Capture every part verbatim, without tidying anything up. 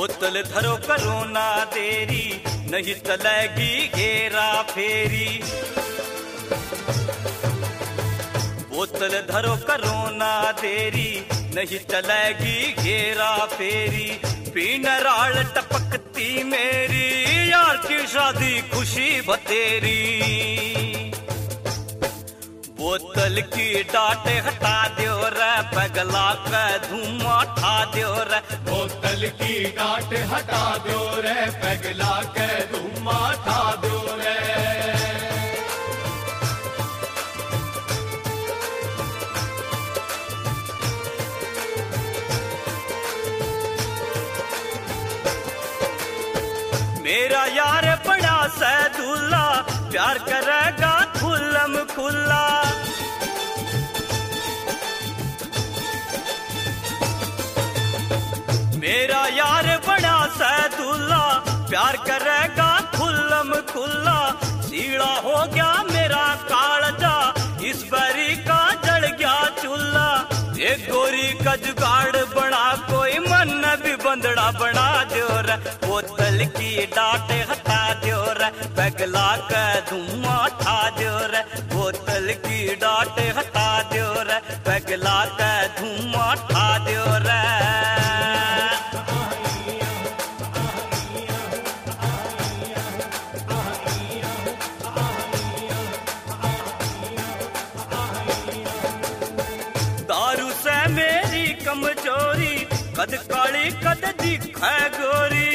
बोतल धरो करो ना देरी, नहीं चलेगी घेरा फेरी। बोतल धरो करो ना देरी, नहीं चलेगी घेरा फेरी। पीन राल टपकती मेरी, यार की शादी खुशी बतेरी। बोतल की डांट हटा दो रे, पगला का धुआं उठा दो रे। बोतल की डांट हटा दो रे, पगला के धुआं उठा दो रे। मेरा यार बड़ा सैदुल्ला, प्यार करेगा खुल्लम खुल्ला। मेरा यार बड़ा सैदुल्ला, प्यार करेगा खुल्लम खुल्ला। सीड़ा हो गया मेरा कालजा, इस बरी का जड़ गया चूल्हा। एक गोरी का जुगाड़ बना, कोई मन भी बंदड़ा बना दो रे। बोतल की डांट हटा दो रे, पगला का धुआं उठा दो रे। बोतल की डांट हटा दो रे, पगला का धुआं उठा दो रे। दारू से मेरी कमजोरी, कद काली कद दिखे गोरी।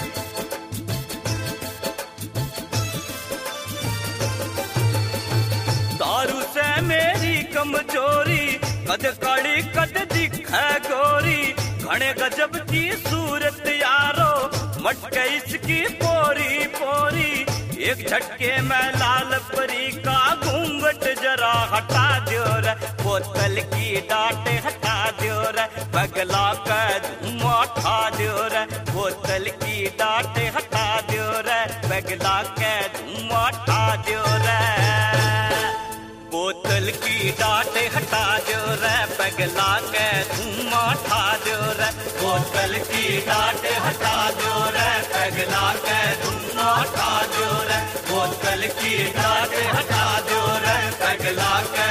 दारू से मेरी कमजोरी, कद काली कद दिखे गोरी। घने गजब की सूरत यारो, मटके इसकी पोरी पोरी। एक झटके में लाल परी का घूंघट जरा हटा दो रे। बोतल की डांट हटा दो रे, पगला का धुआं उठा दो रे। बोतल की डांट हटा दो रे, पगला के धुआं उठा दो रे। बोतल की डांट हटा दो रे, पगला के धुआं उठा दो रे। बोतल की डांट हटा दो रे, पगला के धुआं उठा दो रे। बोतल की डांट हटा दो रे, पगला के